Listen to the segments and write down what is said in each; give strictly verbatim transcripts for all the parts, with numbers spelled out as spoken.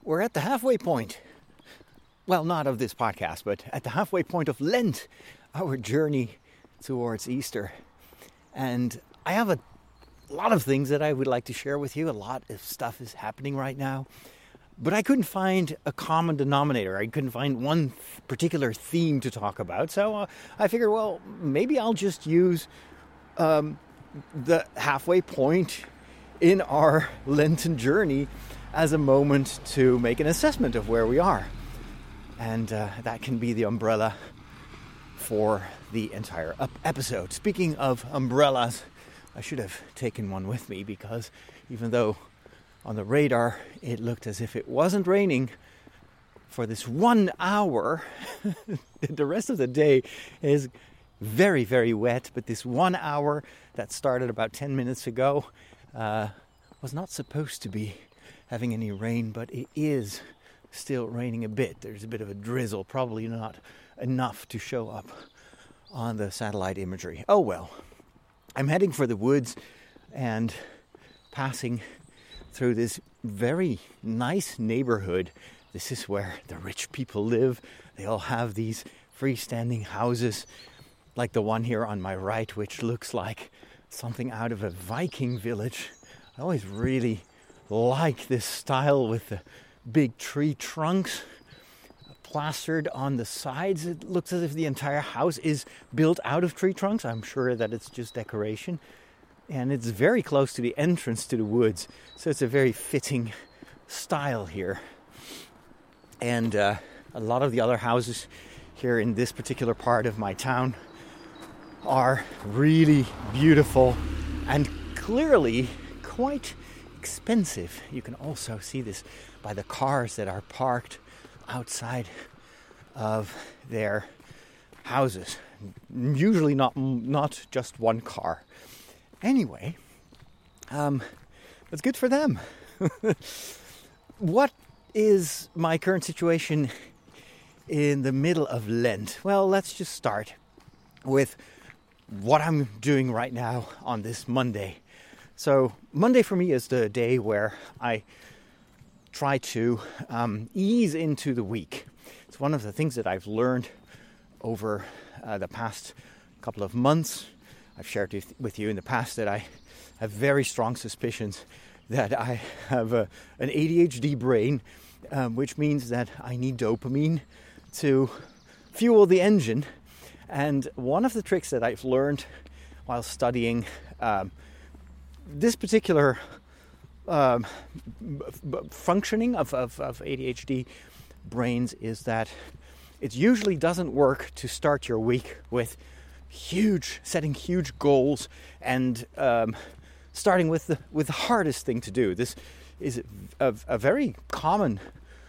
We're at the halfway point. Well, not of this podcast, but at the halfway point of Lent, our journey towards Easter. And I have a lot of things that I would like to share with you. A lot of stuff is happening right now. But I couldn't find a common denominator. I couldn't find one particular theme to talk about. So uh, I figured, well, maybe I'll just use um, the halfway point in our Lenten journey as a moment to make an assessment of where we are. And uh, that can be the umbrella for the entire episode. Speaking of umbrellas, I should have taken one with me because even though on the radar it looked as if it wasn't raining for this one hour, the rest of the day is very, very wet. But this one hour that started about ten minutes ago uh, was not supposed to be having any rain, but it is still raining a bit. There's a bit of a drizzle, probably not enough to show up on the satellite imagery. Oh well. I'm heading for the woods and passing through this very nice neighborhood. This is where the rich people live. They all have these freestanding houses like the one here on my right, which looks like something out of a Viking village. I always really like this style with the big tree trunks plastered on the sides. It looks as if the entire house is built out of tree trunks. I'm sure that it's just decoration. And it's very close to the entrance to the woods. So it's a very fitting style here. And uh, a lot of the other houses here in this particular part of my town are really beautiful and clearly quite expensive. You can also see this by the cars that are parked outside of their houses. Usually not not just one car. Anyway, um, that's good for them. What is my current situation in the middle of Lent? Well, let's just start with what I'm doing right now on this Monday. So Monday for me is the day where I try to um, ease into the week. It's one of the things that I've learned over uh, the past couple of months. I've shared with, with you in the past that I have very strong suspicions that I have a, an A D H D brain, um, which means that I need dopamine to fuel the engine. And one of the tricks that I've learned while studying um, this particular um, b- functioning of, of, of A D H D brains is that it usually doesn't work to start your week with huge, setting huge goals and um, starting with the with the hardest thing to do. This is a, a very common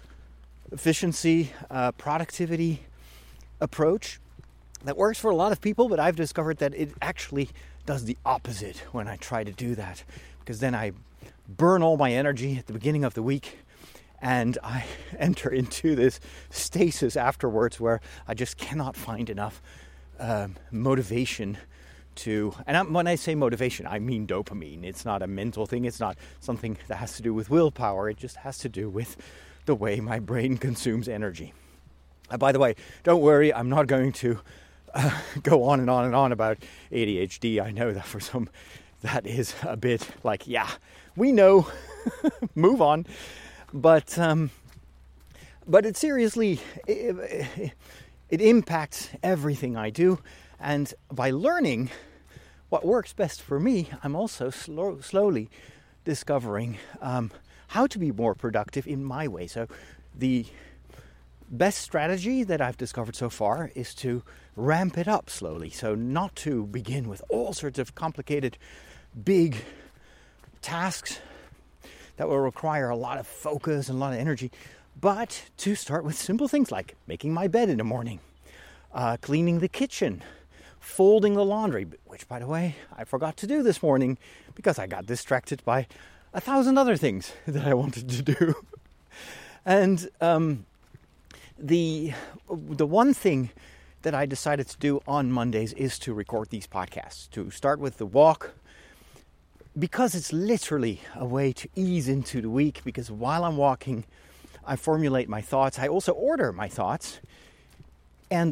efficiency, uh, productivity approach that works for a lot of people, but I've discovered that it actually does the opposite when I try to do that, because then I burn all my energy at the beginning of the week and I enter into this stasis afterwards where I just cannot find enough um, motivation to, and I'm, when I say motivation, I mean dopamine. It's not a mental thing. It's not something that has to do with willpower. It just has to do with the way my brain consumes energy. Uh, by the way, don't worry, I'm not going to uh, go on and on and on about A D H D. I know that for some, that is a bit like, yeah, we know, move on. But um, but it seriously, it, it impacts everything I do. And by learning what works best for me, I'm also slow, slowly discovering um, how to be more productive in my way. So the best strategy that I've discovered so far is to ramp it up slowly. So not to begin with all sorts of complicated, big tasks that will require a lot of focus and a lot of energy, but to start with simple things like making my bed in the morning, uh, cleaning the kitchen, folding the laundry, which, by the way, I forgot to do this morning because I got distracted by a thousand other things that I wanted to do. And um, the the one thing that I decided to do on Mondays is to record these podcasts, to start with the walk, because it's literally a way to ease into the week, because while I'm walking, I formulate my thoughts. I also order my thoughts. And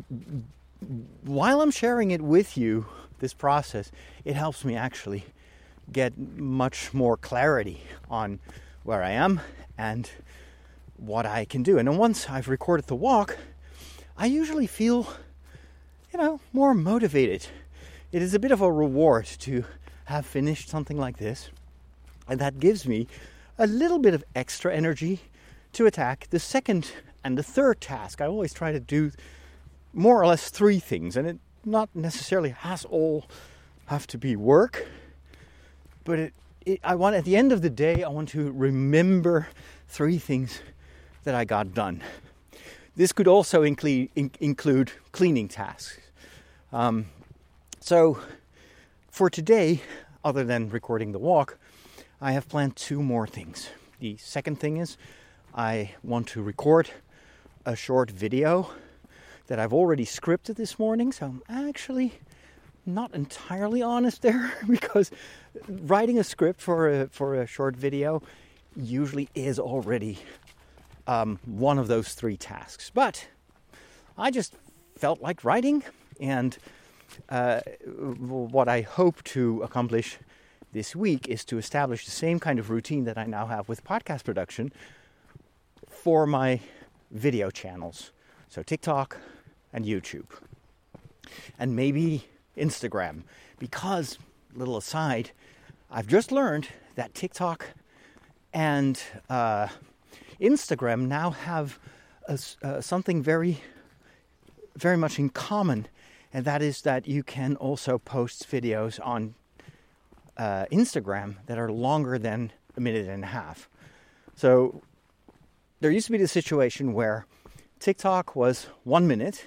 while I'm sharing it with you, this process, it helps me actually get much more clarity on where I am and what I can do. And then once I've recorded the walk, I usually feel, you know, more motivated. It is a bit of a reward to have finished something like this. And that gives me a little bit of extra energy to attack the second and the third task. I always try to do more or less three things, and it not necessarily has all have to be work, but it, it, I want at the end of the day, I want to remember three things that I got done. This could also include, in, include cleaning tasks. Um, so for today, other than recording the walk, I have planned two more things. The second thing is I want to record a short video that I've already scripted this morning, so I'm actually not entirely honest there, because writing a script for a, for a short video usually is already um, one of those three tasks. But I just felt like writing, and uh, what I hope to accomplish this week is to establish the same kind of routine that I now have with podcast production for my video channels. So TikTok and YouTube. And maybe Instagram. Because, little aside, I've just learned that TikTok and uh, Instagram now have a, uh, something very, very much in common. And that is that you can also post videos on uh, Instagram that are longer than a minute and a half. So there used to be the situation where TikTok was one minute,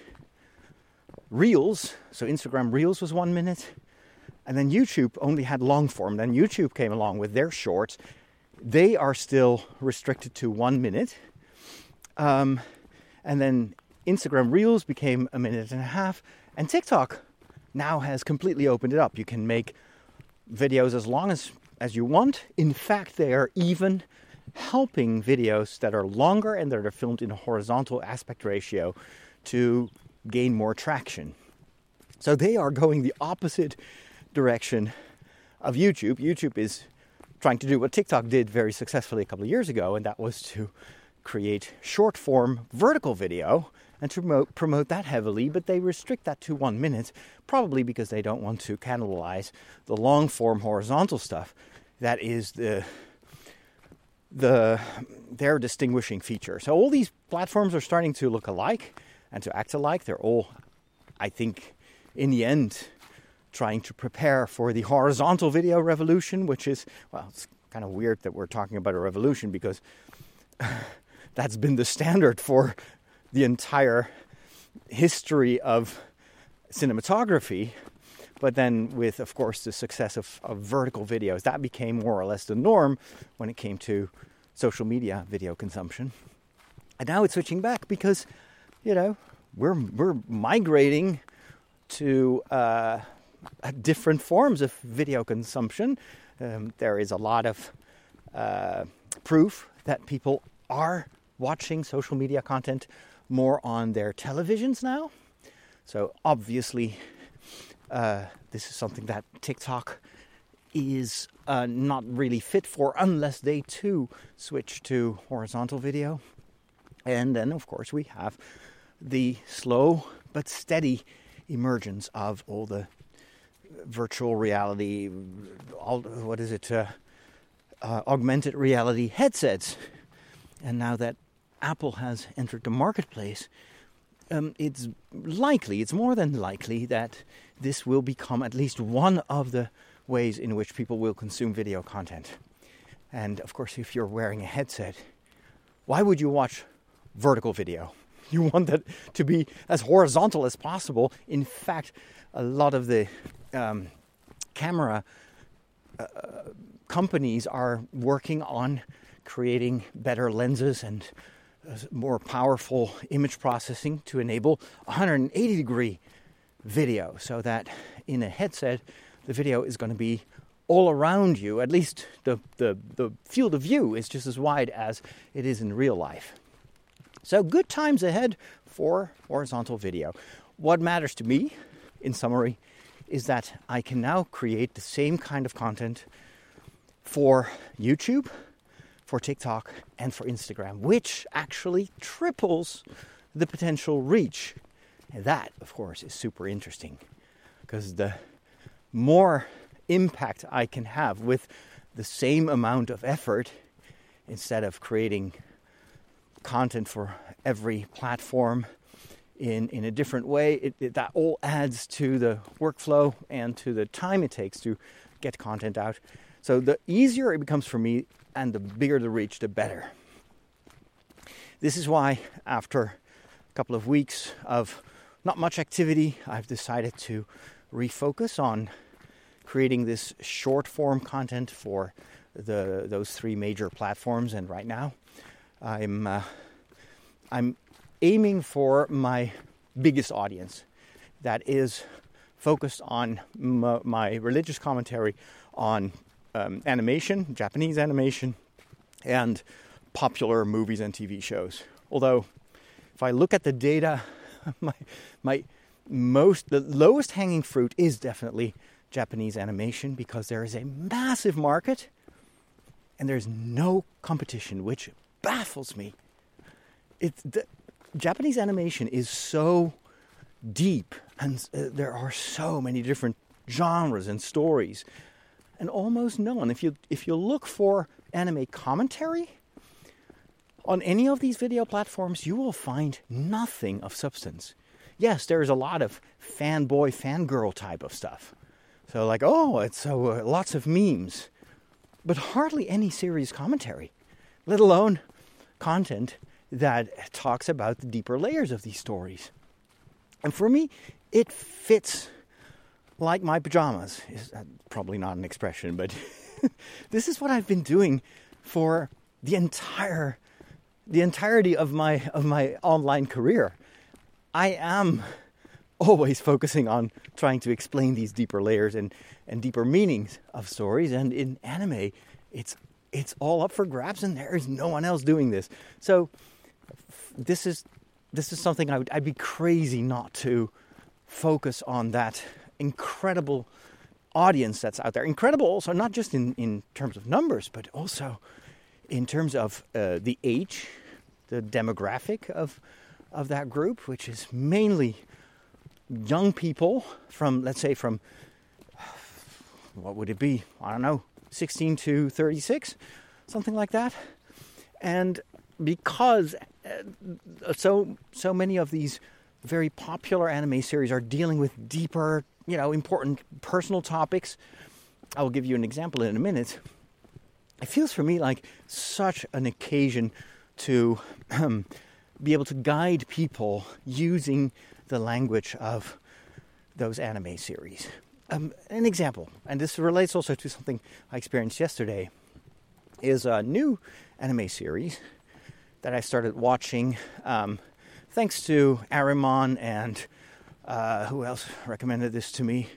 Reels, so Instagram Reels was one minute, and then YouTube only had long form. Then YouTube came along with their shorts. They are still restricted to one minute. Um, and then Instagram Reels became a minute and a half, and TikTok now has completely opened it up. You can make videos as long as, as you want. In fact, they are even helping videos that are longer and that are filmed in a horizontal aspect ratio to gain more traction. So they are going the opposite direction of YouTube. YouTube is trying to do what TikTok did very successfully a couple of years ago, and that was to create short form vertical video and to promote, promote that heavily, but they restrict that to one minute, probably because they don't want to cannibalize the long form horizontal stuff. That is the the their distinguishing feature. So all these platforms are starting to look alike and to act alike. They're all, I think, in the end, trying to prepare for the horizontal video revolution, which is, well, it's kind of weird that we're talking about a revolution, because that's been the standard for the entire history of cinematography. But then with, of course, the success of, of vertical videos, that became more or less the norm when it came to social media video consumption. And now it's switching back because, you know, we're we're migrating to uh, different forms of video consumption. Um, there is a lot of uh, proof that people are watching social media content more on their televisions now. So obviously, uh, this is something that TikTok is uh, not really fit for unless they too switch to horizontal video. And then, of course, we have the slow but steady emergence of all the virtual reality, all, what is it, uh, uh, augmented reality headsets. And now that Apple has entered the marketplace, um, it's likely, it's more than likely that this will become at least one of the ways in which people will consume video content. And of course, if you're wearing a headset, why would you watch vertical video? You want that to be as horizontal as possible. In fact, a lot of the um, camera uh, companies are working on creating better lenses and uh, more powerful image processing to enable one hundred eighty degree video, so that in a headset, the video is going to be all around you. At least the, the, the field of view is just as wide as it is in real life. So good times ahead for horizontal video. What matters to me, in summary, is that I can now create the same kind of content for YouTube, for TikTok, and for Instagram, which actually triples the potential reach. And that, of course, is super interesting, because the more impact I can have with the same amount of effort, instead of creating content for every platform in, in a different way, it, it, that all adds to the workflow and to the time it takes to get content out. So the easier it becomes for me and the bigger the reach, the better. This is why after a couple of weeks of not much activity, I've decided to refocus on creating this short form content for the those three major platforms. And right now I'm uh, I'm aiming for my biggest audience that is focused on m- my religious commentary on um, animation, Japanese animation, and popular movies and T V shows. Although, if I look at the data, my my most the lowest hanging fruit is definitely Japanese animation, because there is a massive market and there's no competition, which baffles me. It's the Japanese animation is so deep, and uh, there are so many different genres and stories, and almost no one. If you if you look for anime commentary on any of these video platforms, you will find nothing of substance. Yes, there is a lot of fanboy, fangirl type of stuff. So like, oh, it's so uh, lots of memes, but hardly any serious commentary, let alone content that talks about the deeper layers of these stories. And for me, it fits like my pajamas. Is probably not an expression, but this is what I've been doing for the entire the entirety of my of my online career. I am always focusing on trying to explain these deeper layers and, and deeper meanings of stories. And in anime, it's it's all up for grabs, and there is no one else doing this. So this is this is something I would I'd be crazy not to focus on, that incredible audience that's out there. Incredible also, not just in, in terms of numbers, but also in terms of uh, the age, the demographic of of that group, which is mainly young people from, let's say, from, what would it be? I don't know, sixteen to thirty-six, something like that. And because uh, so so many of these very popular anime series are dealing with deeper, you know, important personal topics, I will give you an example in a minute. It feels for me like such an occasion to um, be able to guide people using the language of those anime series. Um, an example, and this relates also to something I experienced yesterday, is a new anime series that I started watching um, thanks to Arimon and uh, who else recommended this to me?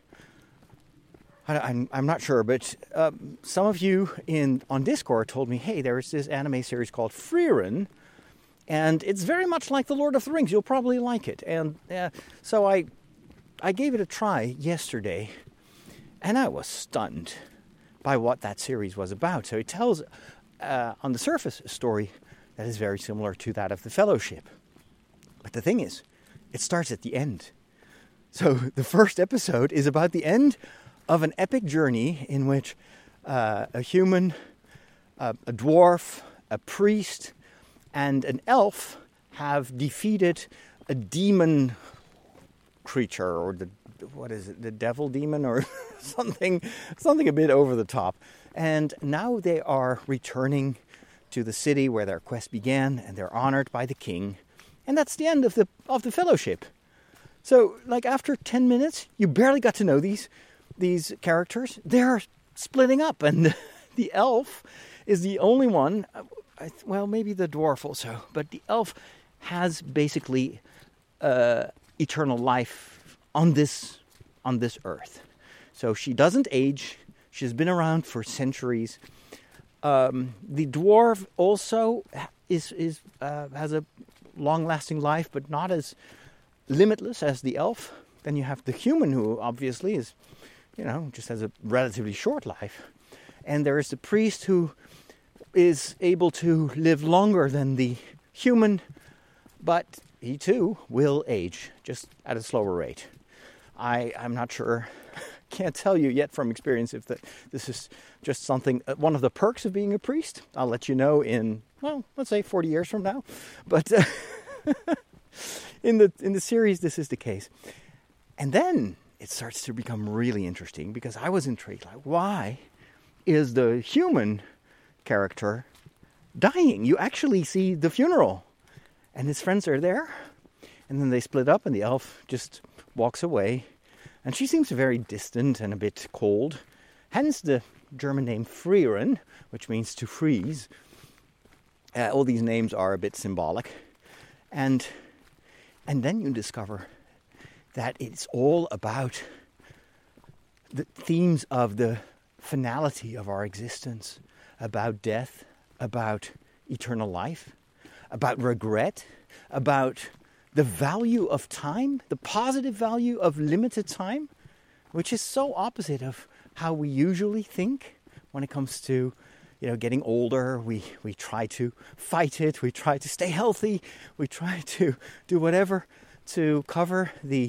I, I'm, I'm not sure, but uh, some of you in on Discord told me, hey, there's this anime series called Frieren, and it's very much like The Lord of the Rings. You'll probably like it. And uh, so I I gave it a try yesterday, and I was stunned by what that series was about. So it tells, uh, on the surface, a story that is very similar to that of The Fellowship. But the thing is, it starts at the end. So the first episode is about the end of an epic journey in which uh, a human, uh, a dwarf, a priest, and an elf have defeated a demon creature, or the what is it, the devil demon, or something, something a bit over the top. And now they are returning to the city where their quest began, and they're honored by the king. And that's the end of the of the Fellowship. So, like, after ten minutes, you barely got to know these these characters. They're splitting up, and the elf is the only one. Well, maybe the dwarf also, but the elf has basically uh, eternal life on this on this earth. So she doesn't age. She's been around for centuries. Um, the dwarf also is is uh, has a long-lasting life, but not as limitless as the elf. Then you have the human, who obviously is, you know, just has a relatively short life. And there is the priest, who is able to live longer than the human, but he too will age, just at a slower rate. I, I'm not sure, can't tell you yet from experience if the, this is just something, uh, one of the perks of being a priest. I'll let you know in, well, let's say forty years from now. But uh, in the in the series, this is the case. And then it starts to become really interesting, because I was intrigued, like, why is the human character dying? You actually see the funeral, and his friends are there, and then they split up, and the elf just walks away, and she seems very distant and a bit cold, hence the German name Frieren, which means to freeze. Uh, all these names are a bit symbolic, and and then you discover that it's all about the themes of the finality of our existence, about death, about eternal life, about regret, about the value of time, the positive value of limited time, which is so opposite of how we usually think when it comes to, you know, getting older. We we try to fight it, we try to stay healthy, we try to do whatever to cover the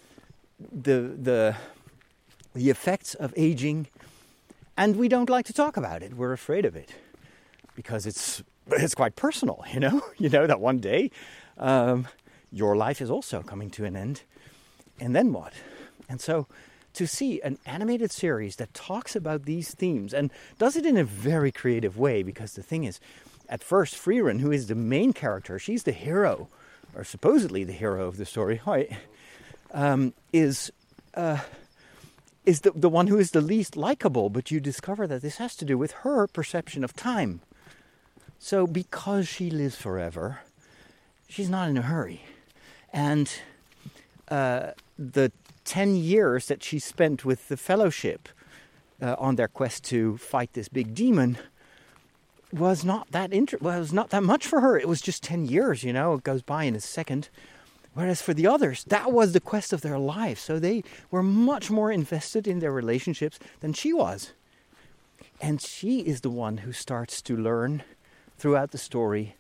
the the the effects of aging, and we don't like to talk about it. We're afraid of it because it's it's quite personal, you know. You know that one day um, your life is also coming to an end, and then what? And so to see an animated series that talks about these themes and does it in a very creative way, because the thing is, at first, Frieren, who is the main character, she's the hero, or supposedly the hero of the story, right, um, is uh, is the, the one who is the least likable, but you discover that this has to do with her perception of time. So because she lives forever, she's not in a hurry. And uh, the ten years that she spent with the Fellowship uh, on their quest to fight this big demon was not that inter- well, was not that much for her. It was just ten years, you know, it goes by in a second. Whereas for the others, that was the quest of their life. So they were much more invested in their relationships than she was. And she is the one who starts to learn throughout the story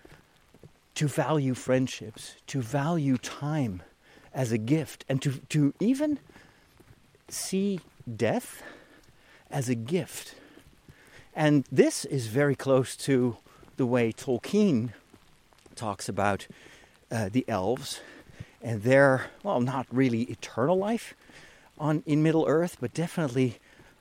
to value friendships, to value time as a gift, and to, to even see death as a gift. And this is very close to the way Tolkien talks about uh, the elves and their, well, not really eternal life on in Middle-earth, but definitely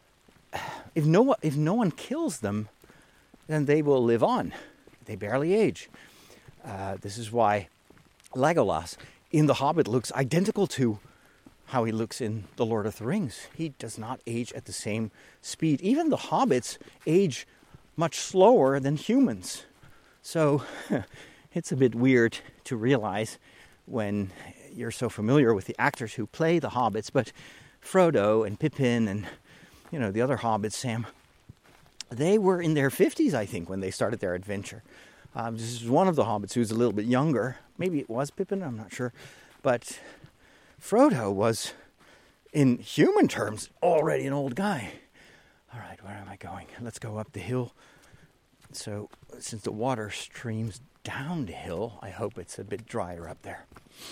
if no if no one kills them, then they will live on. They barely age. Uh, this is why Legolas in The Hobbit looks identical to how he looks in The Lord of the Rings. He does not age at the same speed. Even the hobbits age much slower than humans. So it's a bit weird to realize when you're so familiar with the actors who play the hobbits, but Frodo and Pippin and, you know, the other hobbits, Sam, they were in their fifties, I think, when they started their adventure. Um, this is one of the hobbits who's a little bit younger. Maybe it was Pippin, I'm not sure. But Frodo was, in human terms, already an old guy. All right, where am I going? Let's go up the hill. So, since the water streams down the hill, I hope it's a bit drier up there.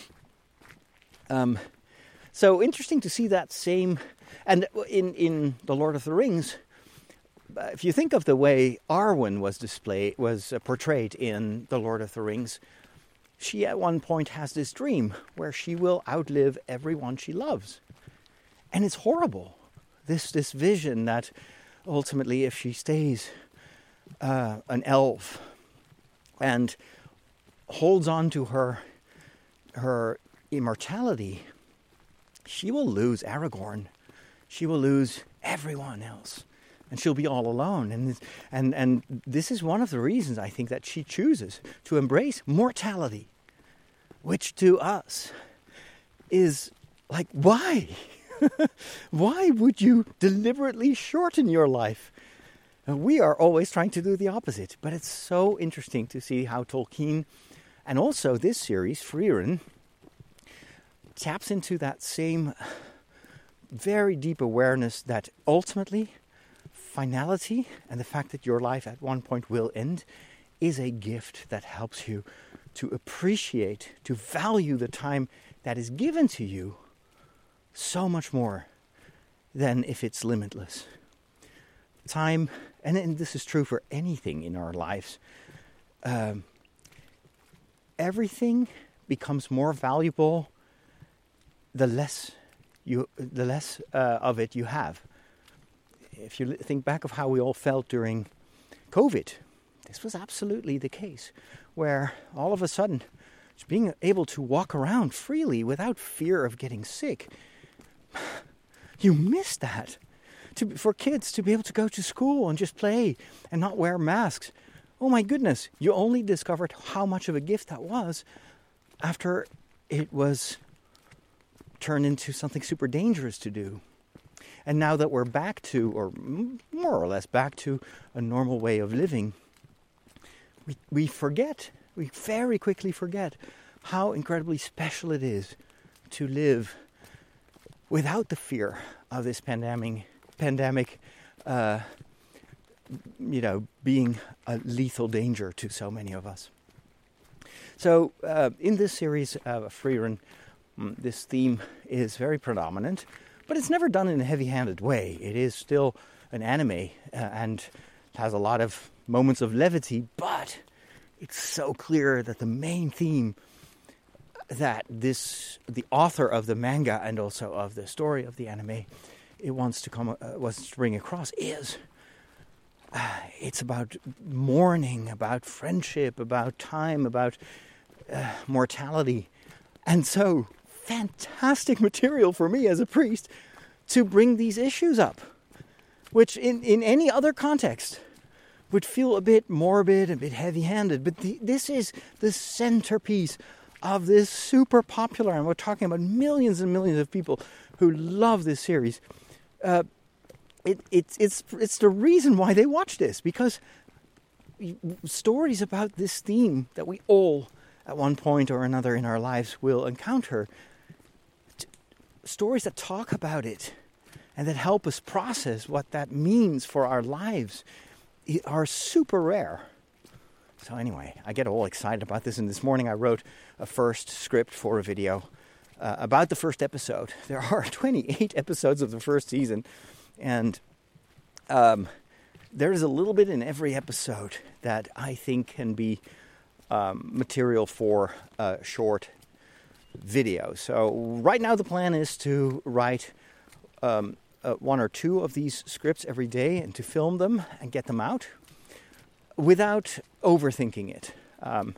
Um, so, interesting to see that same... And in, in The Lord of the Rings, if you think of the way Arwen was displayed, was uh, portrayed in The Lord of the Rings, she at one point has this dream where she will outlive everyone she loves. And it's horrible. This this vision that ultimately if she stays uh, an elf and holds on to her her immortality, she will lose Aragorn. She will lose everyone else. And she'll be all alone. And, and, and this is one of the reasons, I think, that she chooses to embrace mortality. Which to us is like, why? Why would you deliberately shorten your life? We are always trying to do the opposite. But it's so interesting to see how Tolkien And also this series, Frieren, taps into that same very deep awareness that ultimately finality and the fact that your life at one point will end is a gift that helps you to appreciate, to value the time that is given to you so much more than if it's limitless. Time, and, and this is true for anything in our lives, um, everything becomes more valuable the less you, the less uh, of it you have. If you think back of how we all felt during COVID, this was absolutely the case, where all of a sudden, just being able to walk around freely without fear of getting sick, you miss that. To, for kids to be able to go to school and just play and not wear masks. Oh my goodness, you only discovered how much of a gift that was after it was turned into something super dangerous to do. And now that we're back to, or more or less back to, a normal way of living, we, we forget, we very quickly forget how incredibly special it is to live without the fear of this pandemic, pandemic, uh, you know, being a lethal danger to so many of us. So uh, in this series of uh, Frieren, um, this theme is very predominant, but it's never done in a heavy-handed way. It is still an anime uh, and has a lot of moments of levity, but it's so clear that the main theme that this, the author of the manga and also of the story of the anime, it wants to come, uh, wants to bring across is uh, it's about mourning, about friendship, about time, about uh, mortality, and so fantastic material for me as a priest to bring these issues up, which in, in any other context would feel a bit morbid, a bit heavy-handed, but the, this is the centerpiece of this super popular, and we're talking about millions and millions of people who love this series. Uh, it, it's it's it's the reason why they watch this, because stories about this theme that we all, at one point or another in our lives, will encounter, t- stories that talk about it and that help us process what that means for our lives, are super rare. So anyway, I get all excited about this, and this morning I wrote a first script for a video uh, about the first episode. There are twenty-eight episodes of the first season, and um, there is a little bit in every episode that I think can be um, material for a short video. So right now the plan is to write um, uh, one or two of these scripts every day and to film them and get them out without overthinking it. Um,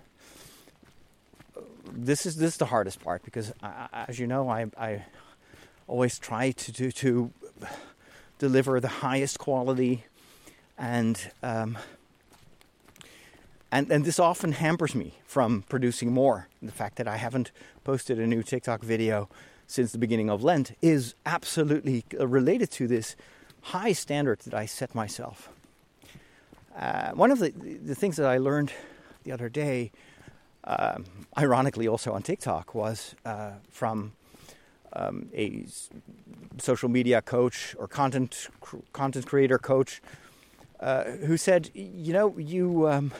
this is this is the hardest part, because I, as you know, I, I always try to, to to deliver the highest quality, and um, and and this often hampers me from producing more. The fact that I haven't posted a new TikTok video since the beginning of Lent is absolutely related to this high standard that I set myself. Uh, one of the, the things that I learned the other day, um, ironically also on TikTok, was uh, from um, a social media coach or content content creator coach uh, who said, you know, you um,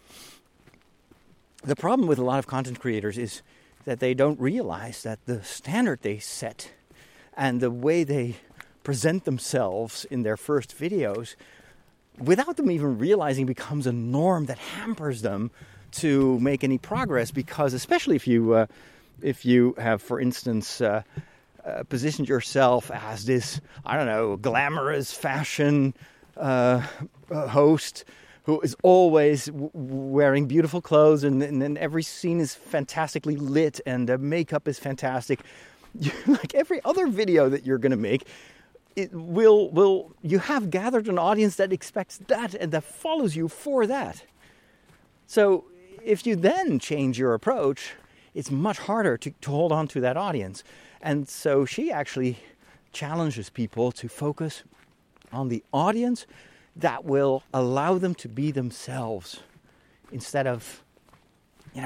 the problem with a lot of content creators is that they don't realize that the standard they set and the way they present themselves in their first videos, without them even realizing, becomes a norm that hampers them to make any progress. Because especially if you uh, if you have, for instance, uh, uh, positioned yourself as this, I don't know, glamorous fashion uh, host who is always w- wearing beautiful clothes, and, and, and every scene is fantastically lit, and the makeup is fantastic. Like every other video that you're going to make, it will will you have gathered an audience that expects that and that follows you for that. So if you then change your approach, it's much harder to, to hold on to that audience. And so she actually challenges people to focus on the audience that will allow them to be themselves, instead of, you know,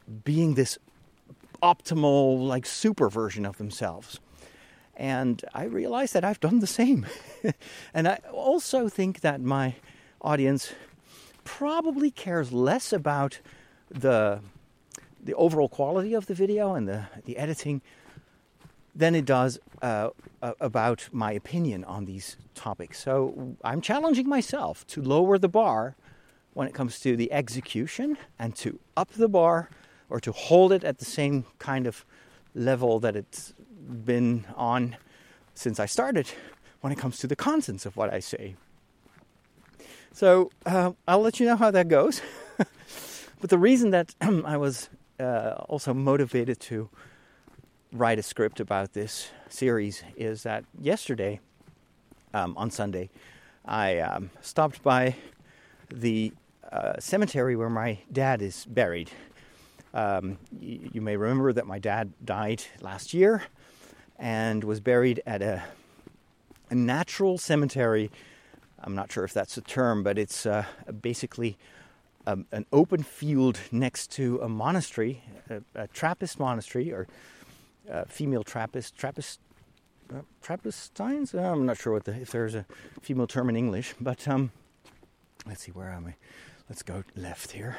being this optimal, like, super version of themselves. And I realize that I've done the same. And I also think that my audience probably cares less about the the overall quality of the video and the, the editing than it does uh, about my opinion on these topics. So I'm challenging myself to lower the bar when it comes to the execution and to up the bar, or to hold it at the same kind of level that it's been on since I started when it comes to the contents of what I say. So uh, I'll let you know how that goes. But the reason that I was uh, also motivated to write a script about this series is that yesterday, um, on Sunday, I um, stopped by the uh, cemetery where my dad is buried. Um, you, you may remember that my dad died last year and was buried at a, a natural cemetery. I'm not sure if that's a term, but it's uh, basically um, an open field next to a monastery, a, a Trappist monastery, or uh, female Trappist, Trappist, uh, Trappistines? Uh, I'm not sure what the, if there's a female term in English, but um, let's see, where am I? Let's go left here.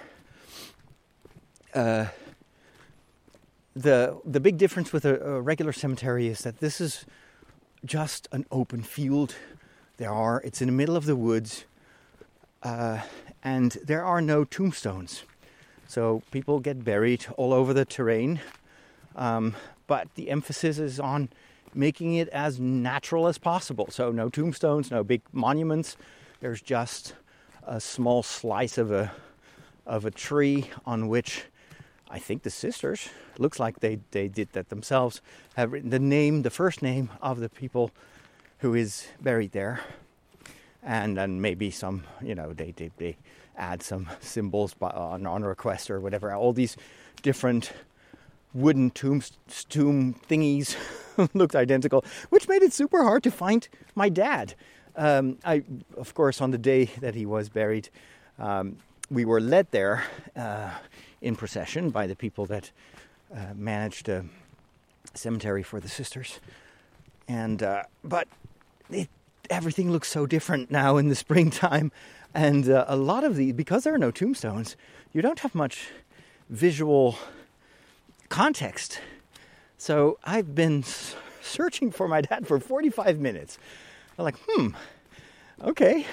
Uh, the the big difference with a, a regular cemetery is that this is just an open field. There are, it's in the middle of the woods, uh, and there are no tombstones. So people get buried all over the terrain, um, but the emphasis is on making it as natural as possible. So no tombstones, no big monuments. There's just a small slice of a of a tree on which I think the sisters, looks like they, they did that themselves, have written the name, the first name of the people who is buried there. And then maybe some, you know, they they, they add some symbols by, on, on request or whatever. All these different wooden tomb, tomb thingies looked identical, which made it super hard to find my dad. Um, I, of course, on the day that he was buried, um, we were led there uh, in procession by the people that uh, managed a cemetery for the sisters. And uh, but it, everything looks so different now in the springtime, and uh, a lot of the because there are no tombstones, you don't have much visual context. So I've been searching for my dad for forty-five minutes. I'm like, hmm, okay.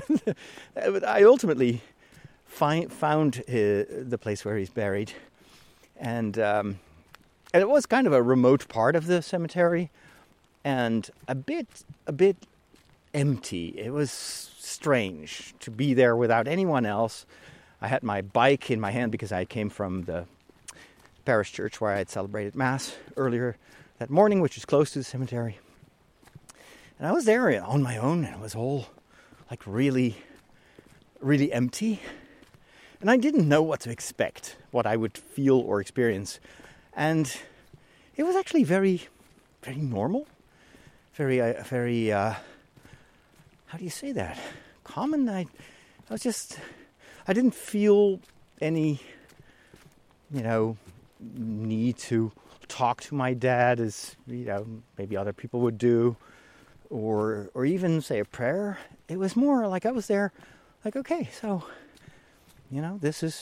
I ultimately find, found uh, the place where he's buried. And, um, and it was kind of a remote part of the cemetery and a bit, a bit empty. It was strange to be there without anyone else. I had my bike in my hand because I came from the parish church where I had celebrated Mass earlier that morning, which is close to the cemetery. And I was there on my own, and it was all like really, really empty. And I didn't know what to expect, what I would feel or experience. And it was actually very, very normal. Very, uh, very, uh, how do you say that? Common? I, I was just, I didn't feel any, you know, need to talk to my dad as, you know, maybe other people would do. Or or even say a prayer. It was more like I was there, like, okay, so, you know, this is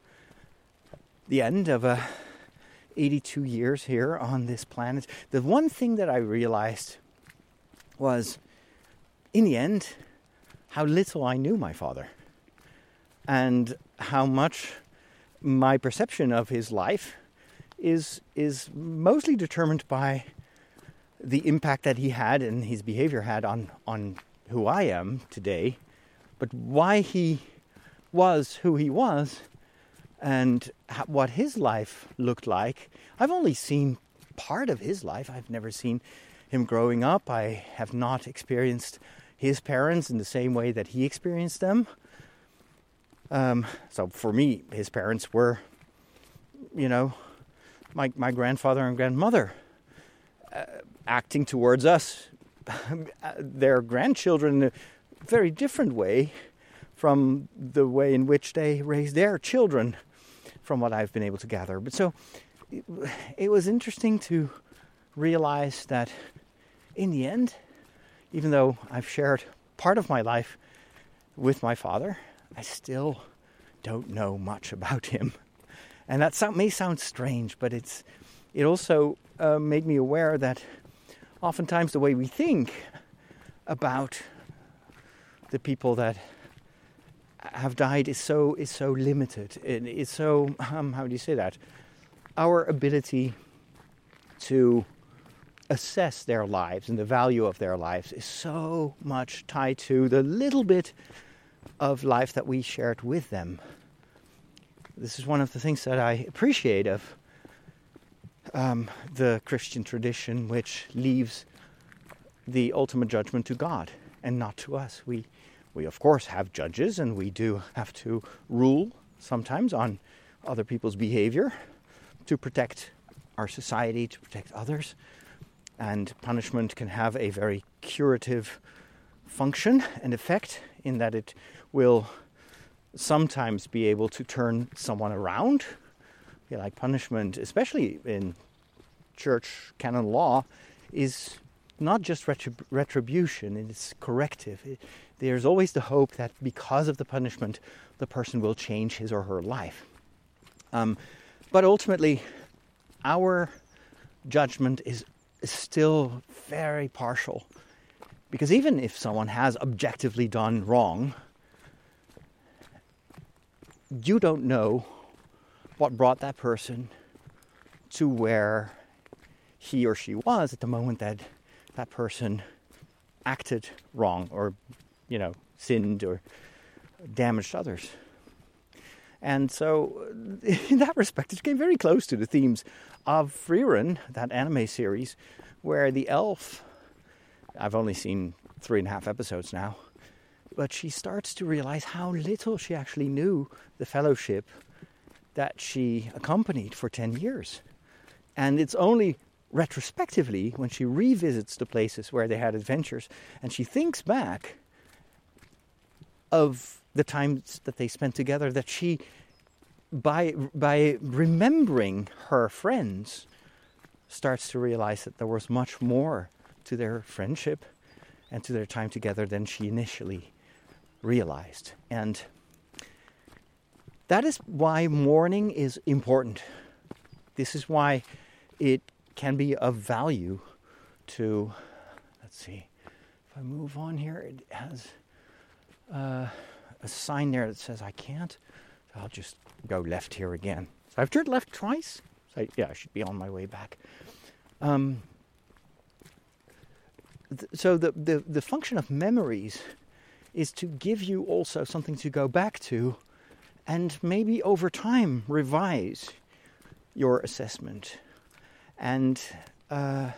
the end of uh, eighty-two years here on this planet. The one thing that I realized was, in the end, how little I knew my father. And how much my perception of his life is is mostly determined by the impact that he had and his behavior had on, on who I am today, but why he was who he was and what his life looked like. I've only seen part of his life. I've never seen him growing up. I have not experienced his parents in the same way that he experienced them. Um, so for me, his parents were, you know, my my grandfather and grandmother. Uh, acting towards us, their grandchildren, in a very different way from the way in which they raise their children. from what I've been able to gather. But so it, it was interesting to realize that in the end, even though I've shared part of my life with my father, I still don't know much about him. And that sound, may sound strange, but it's it also uh, made me aware that oftentimes the way we think about the people that have died is so is so limited. It is so um, how do you say that? Our ability to assess their lives and the value of their lives is so much tied to the little bit of life that we shared with them. This is one of the things that I appreciate of um, the Christian tradition, which leaves the ultimate judgment to God and not to us. We, we of course have judges, and we do have to rule sometimes on other people's behavior to protect our society, to protect others. And punishment can have a very curative function and effect in that it will sometimes be able to turn someone around. Yeah, like punishment, especially in church canon law, is not just retrib- retribution, it's corrective. It, there's always the hope that because of the punishment, the person will change his or her life. Um, but ultimately, our judgment is, is still very partial. Because even if someone has objectively done wrong, you don't know what brought that person to where he or she was at the moment that that person acted wrong or, you know, sinned or damaged others. And so in that respect, it came very close to the themes of Frieren, that anime series, where the elf, I've only seen three and a half episodes now, but she starts to realize how little she actually knew the fellowship that she accompanied for ten years. And it's only retrospectively, when she revisits the places where they had adventures, and she thinks back of the times that they spent together, that she, by by remembering her friends, starts to realize that there was much more to their friendship and to their time together than she initially realized. And that is why mourning is important. This is why it can be of value to, let's see, if I move on here, it has uh, a sign there that says I can't. So I'll just go left here again. So I've turned left twice. So I, yeah, I should be on my way back. Um, th- so the, the, the function of memories is to give you also something to go back to and maybe over time revise your assessment. And uh,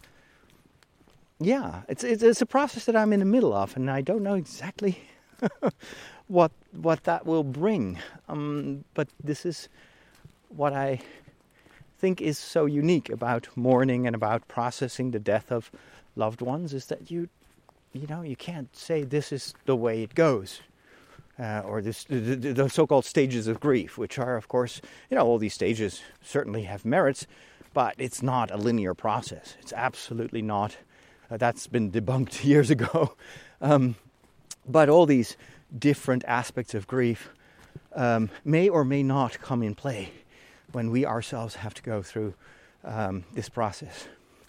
yeah, it's, it's it's a process that I'm in the middle of, and I don't know exactly what what that will bring. Um, but this is what I think is so unique about mourning and about processing the death of loved ones, is that you you know you can't say this is the way it goes. Uh, or this, the, the so-called stages of grief, which are, of course, you know, all these stages certainly have merits, but it's not a linear process. It's absolutely not. Uh, that's been debunked years ago. Um, but all these different aspects of grief um, may or may not come in play when we ourselves have to go through um, this process.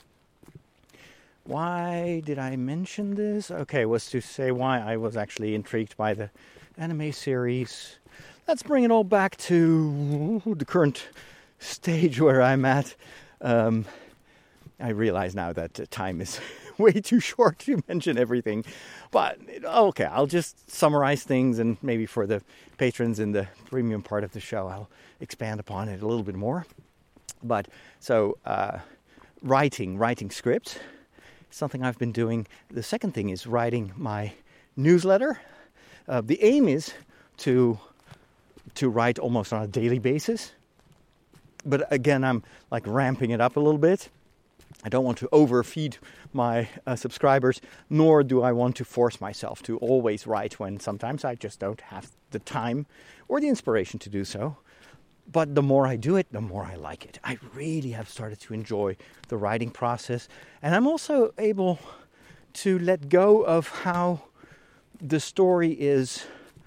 Why did I mention this? Okay, was to say why I was actually intrigued by the anime series. Let's bring it all back to the current stage where I'm at. Um, I realize now that uh, time is way too short to mention everything. But, okay, I'll just summarize things, and maybe for the patrons in the premium part of the show, I'll expand upon it a little bit more. But, so, uh, writing, writing scripts, something I've been doing. The second thing is writing my newsletter. Uh, the aim is to to write almost on a daily basis. But again, I'm like ramping it up a little bit. I don't want to overfeed my uh, subscribers, nor do I want to force myself to always write when sometimes I just don't have the time or the inspiration to do so. but the more I do it, the more I like it. I really have started to enjoy the writing process. And I'm also able to let go of how the story is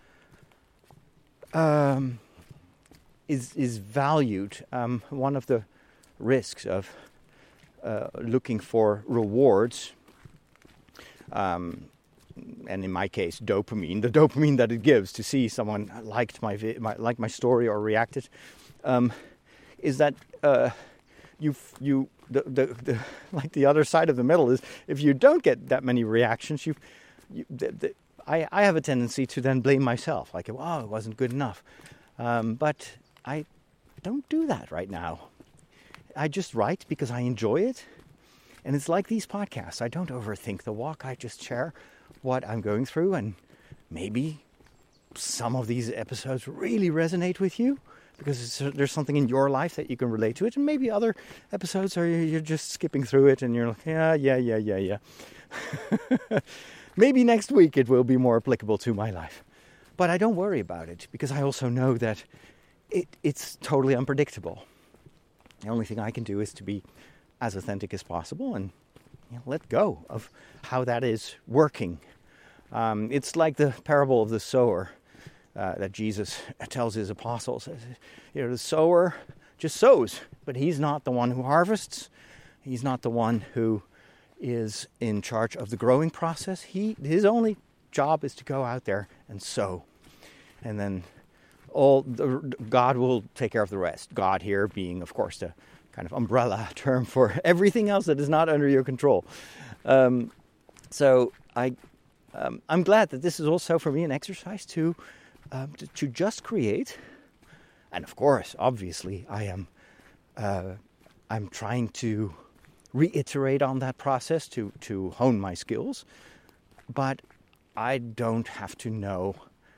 um, is is valued. Um, one of the risks of uh, looking for rewards, um, and in my case, dopamine, the dopamine that it gives to see someone liked my, vi- my liked my story or reacted, um, is that uh, you you the, the the like the other side of the medal is if you don't get that many reactions, you, you the, the, I I have a tendency to then blame myself, like, oh, it wasn't good enough, um, but I don't do that right now. I just write because I enjoy it. And it's like these podcasts. I don't overthink the walk. I just share what I'm going through. And maybe some of these episodes really resonate with you because it's, there's something in your life that you can relate to it. And maybe other episodes are you're just skipping through it and you're like, yeah, yeah, yeah, yeah, yeah. Maybe next week it will be more applicable to my life. But I don't worry about it because I also know that it, it's totally unpredictable. The only thing I can do is to be as authentic as possible and you know, let go of how that is working. Um, it's like the parable of the sower uh, that Jesus tells his apostles. You know, the sower just sows, but he's not the one who harvests. He's not the one who is in charge of the growing process. He his only job is to go out there and sow, and then all the, God will take care of the rest. God here being, of course, the kind of umbrella term for everything else that is not under your control. Um, so I, um, I'm glad that this is also for me an exercise to, um, to to just create, and of course, obviously, I am, uh, I'm trying to reiterate on that process to to hone my skills, but I don't have to know.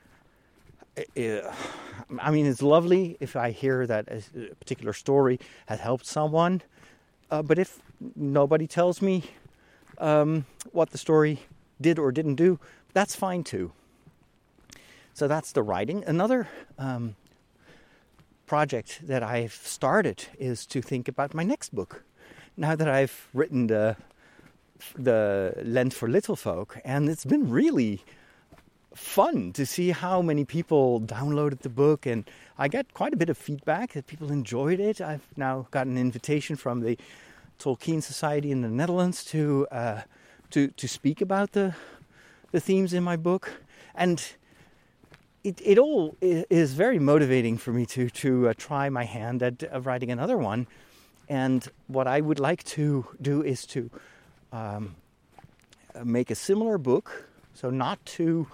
I mean, it's lovely if I hear that a particular story has helped someone, uh, but if nobody tells me um, what the story did or didn't do, that's fine too. So that's the writing. Another um, project that I've started is to think about my next book. Now that I've written the the Lent for Little Folk, and it's been really fun to see how many people downloaded the book, and I got quite a bit of feedback that people enjoyed it. I've now got an invitation from the Tolkien Society in the Netherlands to uh, to to speak about the the themes in my book, and it it all is very motivating for me to to uh, try my hand at uh, writing another one. And what I would like to do is to um, make a similar book, so not to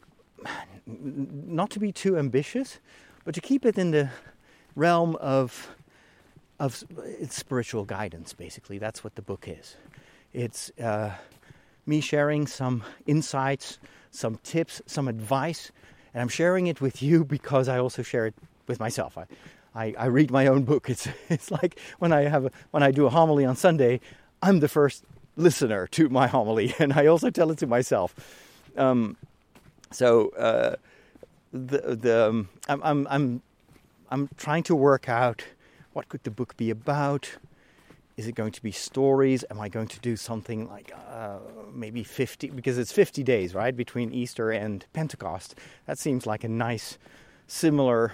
not to be too ambitious, but to keep it in the realm of of spiritual guidance. Basically, that's what the book is. It's uh, me sharing some insights, some tips, some advice, and I'm sharing it with you because I also share it with myself. I, I, I read my own book. It's it's like when I have a, when I do a homily on Sunday, I'm the first listener to my homily, and I also tell it to myself. Um, so uh, the the um, I'm I'm I'm I'm trying to work out what could the book be about. Is it going to be stories? Am I going to do something like uh, maybe fifty, because it's fifty days, right, between Easter and Pentecost. That seems like a nice, similar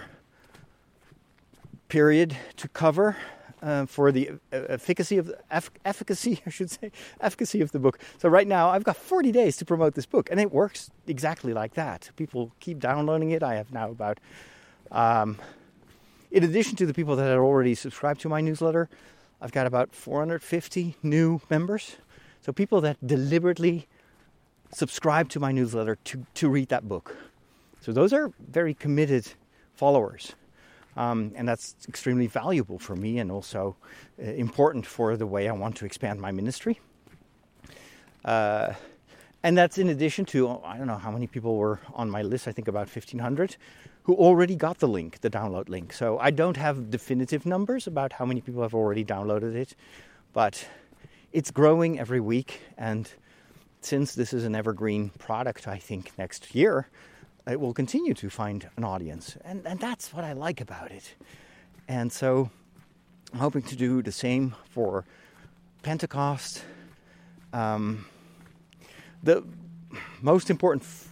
period to cover uh, for the efficacy of the eff- efficacy, I should say, efficacy of the book. So right now I've got forty days to promote this book, and it works exactly like that. People keep downloading it. I have now about, um, in addition to the people that had already subscribed to my newsletter, I've got about four hundred fifty new members. So people that deliberately subscribe to my newsletter to, to read that book. So those are very committed followers. Um, and that's extremely valuable for me, and also uh, important for the way I want to expand my ministry. Uh, and that's in addition to, I don't know how many people were on my list, I think about fifteen hundred, who already got the link, the download link. So I don't have definitive numbers about how many people have already downloaded it, but it's growing every week. And since this is an evergreen product, I think next year, it will continue to find an audience. And, and that's what I like about it. And so I'm hoping to do the same for Pentecost. Um, the most important f-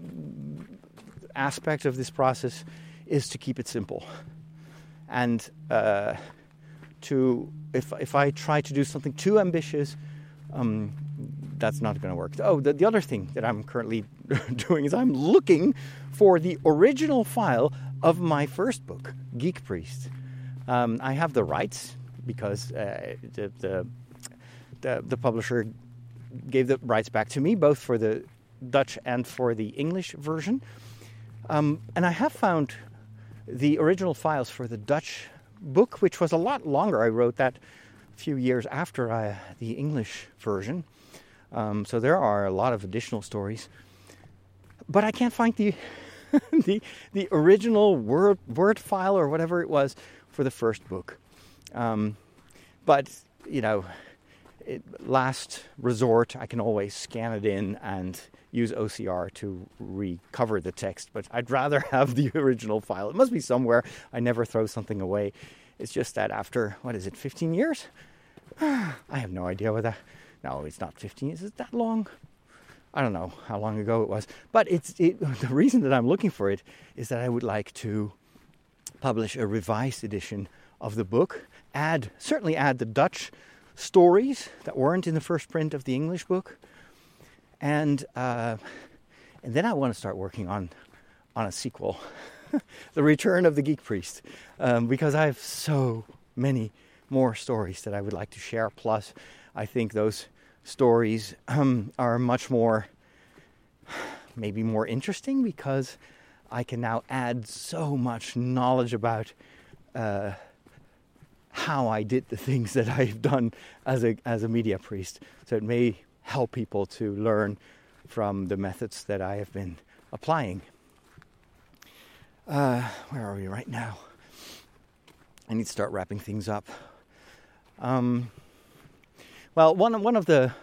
aspect of this process is to keep it simple. And uh, to if if I try to do something too ambitious, um, that's not going to work. Oh, the, the other thing that I'm currently doing is I'm looking for the original file of my first book, Geek Priest. Um, I have the rights because uh, the, the the the publisher gave the rights back to me, both for the Dutch and for the English version. Um, and I have found the original files for the Dutch book, which was a lot longer. I wrote that a few years after I, the English version. Um, so there are a lot of additional stories. But I can't find the the the original Word, Word file or whatever it was for the first book. Um, but, you know, it, last resort, I can always scan it in and use O C R to recover the text. But I'd rather have the original file. It must be somewhere. I never throw something away. It's just that after, what is it, fifteen years? I have no idea what that... No, it's not fifteen. Is it that long? I don't know how long ago it was. But it's it, the reason that I'm looking for it is that I would like to publish a revised edition of the book. Add, certainly add the Dutch stories that weren't in the first print of the English book. And uh, and then I want to start working on, on a sequel. The Return of the Geek Priest. Um, because I have so many more stories that I would like to share. Plus, I think those stories um, are much more, maybe more interesting because I can now add so much knowledge about uh, how I did the things that I've done as a as a media priest. So it may help people to learn from the methods that I have been applying. Uh, where are we right now? I need to start wrapping things up. Um, well, one one of the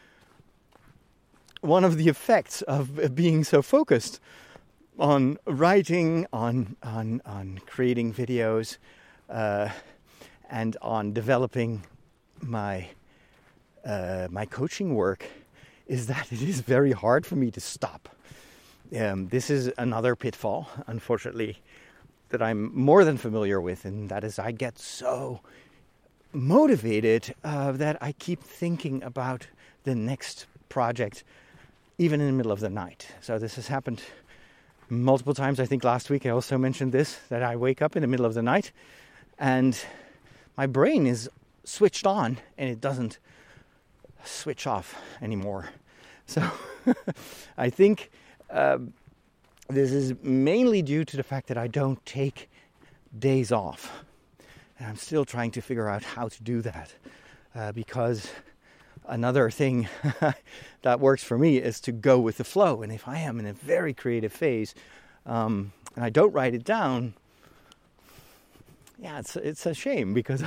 one of the effects of being so focused on writing, on on on creating videos, uh, and on developing my uh, my coaching work is that it is very hard for me to stop. Um, this is another pitfall, unfortunately, that I'm more than familiar with, and that is I get so motivated uh, that I keep thinking about the next project, even in the middle of the night. So this has happened multiple times. I think last week I also mentioned this, that I wake up in the middle of the night and my brain is switched on and it doesn't switch off anymore. So I think uh, this is mainly due to the fact that I don't take days off. And I'm still trying to figure out how to do that. Uh, because another thing that works for me is to go with the flow. And if I am in a very creative phase um, and I don't write it down, yeah, it's it's a shame because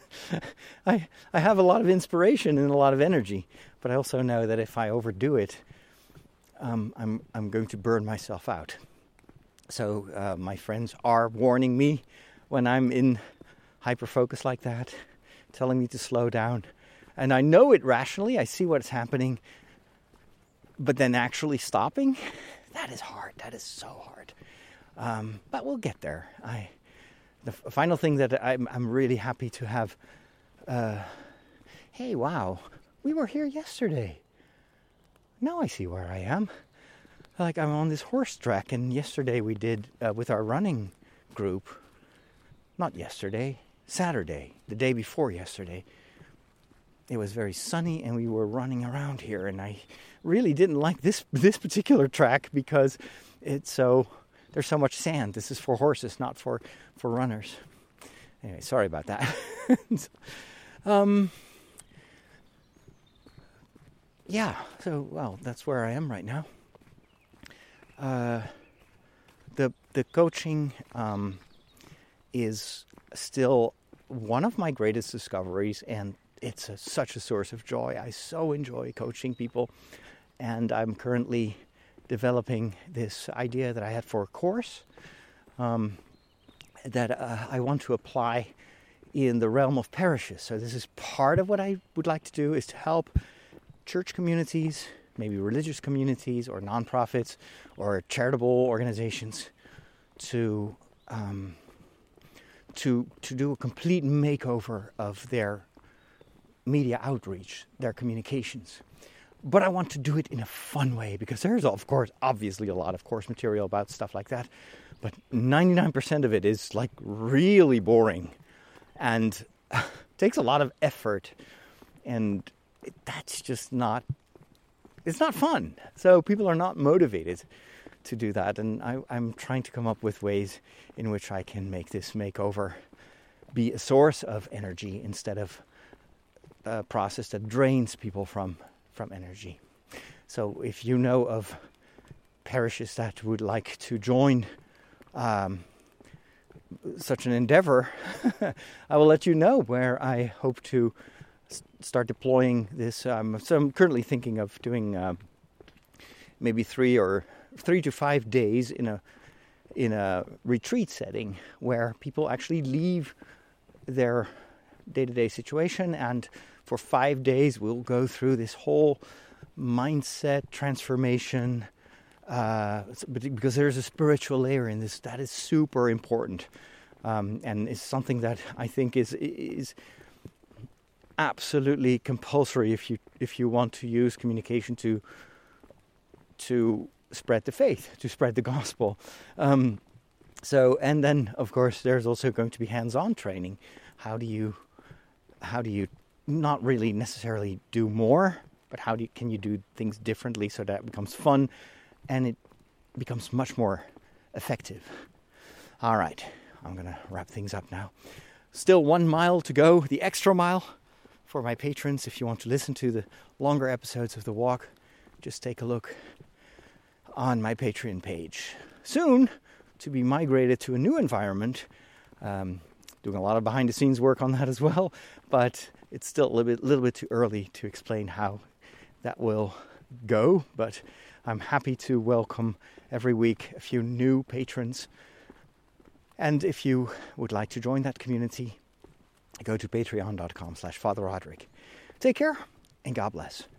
I I have a lot of inspiration and a lot of energy, but I also know that if I overdo it, um, I'm I'm going to burn myself out. So uh, my friends are warning me when I'm in hyper focus like that, telling me to slow down, and I know it rationally. I see what's happening, but then actually stopping, that is hard. That is so hard. Um, but we'll get there. I. The f- final thing that I'm, I'm really happy to have, uh, hey, wow, we were here yesterday. Now I see where I am. Like I'm on this horse track, and yesterday we did, uh, with our running group, not yesterday, Saturday, the day before yesterday, it was very sunny and we were running around here, and I really didn't like this this particular track because it's so... There's so much sand. This is for horses, not for, for runners. Anyway, sorry about that. um, yeah, so, well, that's where I am right now. Uh, the the coaching um, is still one of my greatest discoveries, and it's a, such a source of joy. I so enjoy coaching people, and I'm currently developing this idea that I had for a course. Um, that uh, I want to apply in the realm of parishes. So this is part of what I would like to do, is to help church communities, maybe religious communities or nonprofits or charitable organizations to um, to to do a complete makeover of their media outreach, their communications. But I want to do it in a fun way, because there's, of course, obviously a lot of course material about stuff like that, but ninety-nine percent of it is like really boring and takes a lot of effort, and it, that's just not, it's not fun. So people are not motivated to do that, and I, I'm trying to come up with ways in which I can make this makeover be a source of energy instead of a process that drains people from from energy. So if you know of parishes that would like to join um, such an endeavor, I will let you know where I hope to s- start deploying this. Um, so I'm currently thinking of doing uh, maybe three or three to five days in a in a retreat setting where people actually leave their day-to-day situation, and for five days we'll go through this whole mindset transformation, uh, because there's a spiritual layer in this that is super important, um, and it's something that I think is is absolutely compulsory if you if you want to use communication to to spread the faith, to spread the gospel. Um, so, and then of course there's also going to be hands-on training. How do you how do you not really necessarily do more, but how do you, can you do things differently so that it becomes fun and it becomes much more effective. All right, I'm going to wrap things up now. Still one mile to go, the extra mile for my patrons. If you want to listen to the longer episodes of The Walk, just take a look on my Patreon page. Soon to be migrated to a new environment. Um, doing a lot of behind the scenes work on that as well, but it's still a little bit, little bit too early to explain how that will go. But I'm happy to welcome every week a few new patrons. And if you would like to join that community, go to patreon.com slash Father Roderick. Take care and God bless.